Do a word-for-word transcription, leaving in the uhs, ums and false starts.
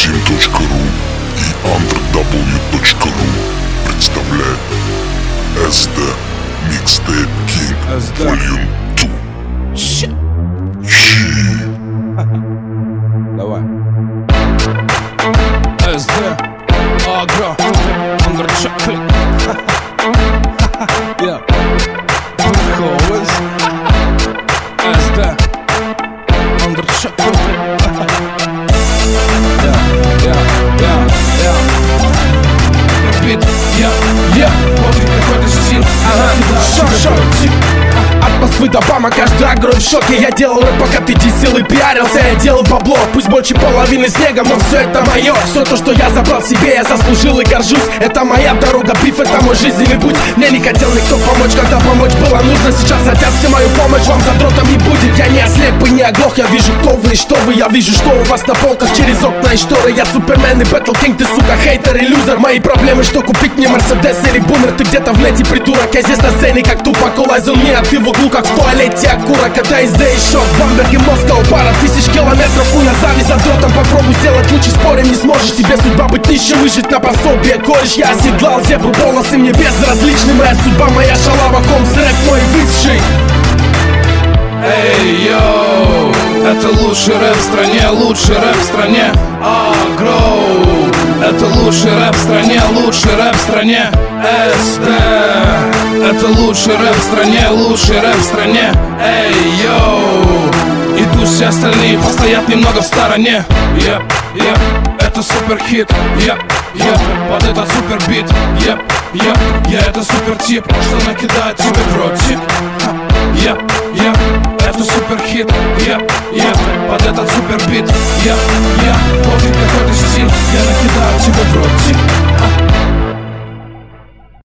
Максим точка ру и андердабл ю точка ру представляет эс дэ Mixtape King Volume два. Щ. Давай. эс дэ Агро Андерчаклик. Yeah. Always эс дэ Андерчаклик. Yeah, yeah, yeah, yeah. Бит, я, я, вот какой-то стиль. Ага, шо, шо. От Москвы до Бама каждый агро в шоке. Я делал рэп, пока ты десил и пиарился. Я делал бабло, пусть больше половины снега, но все это мое. Все то, что я забрал себе, я заслужил и горжусь. Это моя дорога, биф, это мой жизненный путь. Мне не хотел никто помочь, когда помочь было нужно. Сейчас хотят все мою помощь, вам задротом не будет. Я не ослеп и не оглох, я вижу, кто вы и что вы. Я вижу, что у вас на полках через окна и шторы. Я супермен и бэтл кинг, ты сука хейтер и лузер. Мои проблемы, что купить мне мерседес или бумер. Ты где-то в нете придурок, я здесь на сцене как тупак. Олайзон мне, а ты в углу как в туалете окурок. Это эс дэ и шок, Бамберг и Москва. Пара тысяч километров, у нас завис за дротом. Попробуй сделать лучше, спорим не сможешь. Тебе судьба быть нищим, выжить на пособие. Кореш, я оседлал зебру, волосы мне безразличны. Моя судьба, моя шалава, Холмс, рэп мой высший. Эй, йоу, это лучший рэп в стране, лучший рэп в стране. Агро, это лучший рэп в стране, лучший рэп в стране. эс дэ, это лучший рэп в стране, лучший рэп в стране. Эй, йоу, и тут все остальные постоят немного в стороне. Еп, еп, это супер хит. Еп, еп, под этот супер бит. Еп, еп, я это супер тип, что накидает тебе в ротик. Еп, еп, это супер хит. Еп, еп, под этот супер бит. Еп,